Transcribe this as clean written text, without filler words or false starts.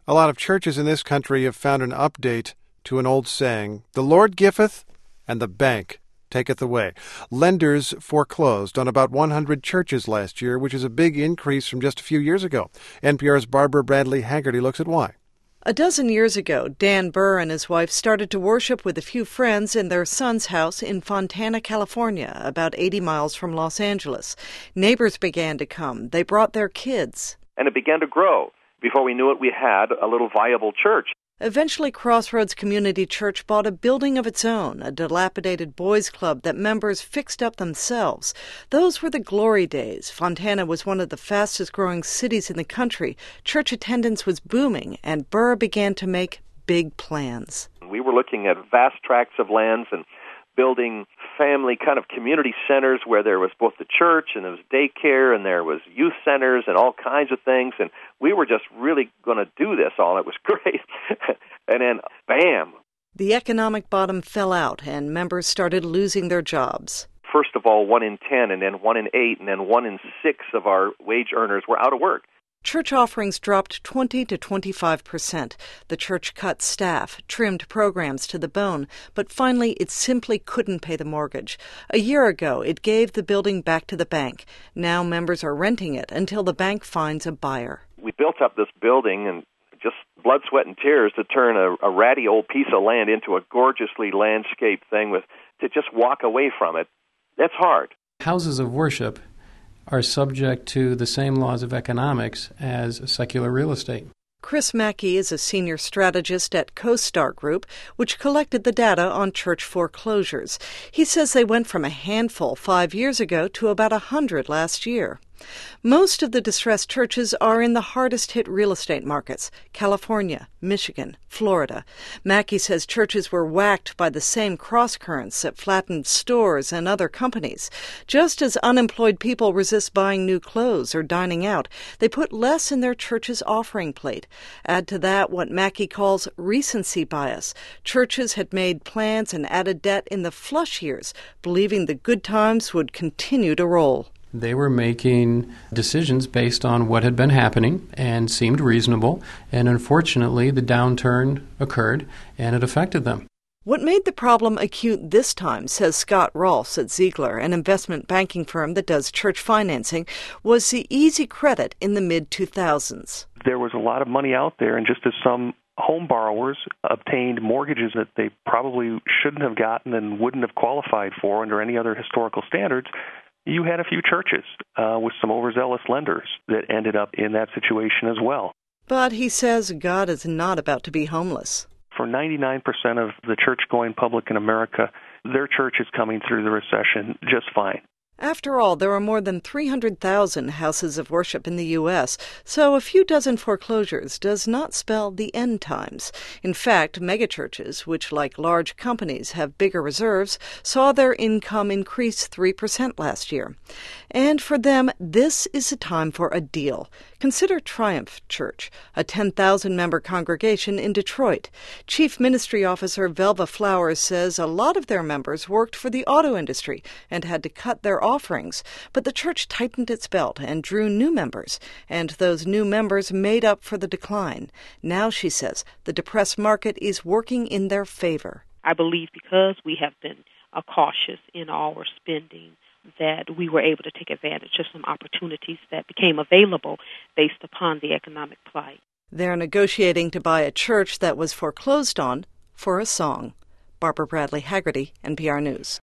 A lot of churches in this country have found an update to an old saying, "The Lord giveth, and the bank taketh away." Lenders foreclosed on about 100 churches last year, which is a big increase from just a few years ago. NPR's Barbara Bradley Haggerty looks at why. A dozen years ago, Dan Burr and his wife started to worship with a few friends in their son's house in Fontana, California, about 80 miles from Los Angeles. Neighbors began to come. They brought their kids. And it began to grow. Before we knew it, we had a little viable church. Eventually, Crossroads Community Church bought a building of its own, a dilapidated boys' club that members fixed up themselves. Those were the glory days. Fontana was one of the fastest-growing cities in the country. Church attendance was booming, and Burr began to make big plans. We were looking at vast tracts of lands and building family kind of community centers where there was both the church and there was daycare and there was youth centers and all kinds of things. And we were just really going to do this all. It was great. And then, bam. The economic bottom fell out and members started losing their jobs. First of all, 1 in 10 and then 1 in 8 and then 1 in 6 of our wage earners were out of work. Church offerings dropped 20 to 25%. The church cut staff, trimmed programs to the bone, but finally it simply couldn't pay the mortgage. A year ago, it gave the building back to the bank. Now members are renting it until the bank finds a buyer. We built up this building and just blood, sweat, and tears to turn a ratty old piece of land into a gorgeously landscaped thing to just walk away from it. That's hard. Houses of worship are subject to the same laws of economics as secular real estate. Chris Mackey is a senior strategist at CoStar Group, which collected the data on church foreclosures. He says they went from a handful 5 years ago to about 100 last year. Most of the distressed churches are in the hardest-hit real estate markets, California, Michigan, Florida. Mackey says churches were whacked by the same cross-currents that flattened stores and other companies. Just as unemployed people resist buying new clothes or dining out, they put less in their church's offering plate. Add to that what Mackey calls recency bias. Churches had made plans and added debt in the flush years, believing the good times would continue to roll. They were making decisions based on what had been happening and seemed reasonable, and unfortunately the downturn occurred and it affected them. What made the problem acute this time, says Scott Rolfs at Ziegler, an investment banking firm that does church financing, was the easy credit in the mid-2000s. There was a lot of money out there, and just as some home borrowers obtained mortgages that they probably shouldn't have gotten and wouldn't have qualified for under any other historical standards, you had a few churches with some overzealous lenders that ended up in that situation as well. But he says God is not about to be homeless. For 99% of the church-going public in America, their church is coming through the recession just fine. After all, there are more than 300,000 houses of worship in the U.S., so a few dozen foreclosures does not spell the end times. In fact, megachurches, which like large companies have bigger reserves, saw their income increase 3% last year. And for them, this is a time for a deal. Consider Triumph Church, a 10,000-member congregation in Detroit. Chief Ministry Officer Velva Flowers says a lot of their members worked for the auto industry and had to cut their offerings, but the church tightened its belt and drew new members, and those new members made up for the decline. Now, she says, the depressed market is working in their favor. I believe because we have been cautious in our spending, that we were able to take advantage of some opportunities that became available based upon the economic plight. They're negotiating to buy a church that was foreclosed on for a song. Barbara Bradley Haggerty, NPR News.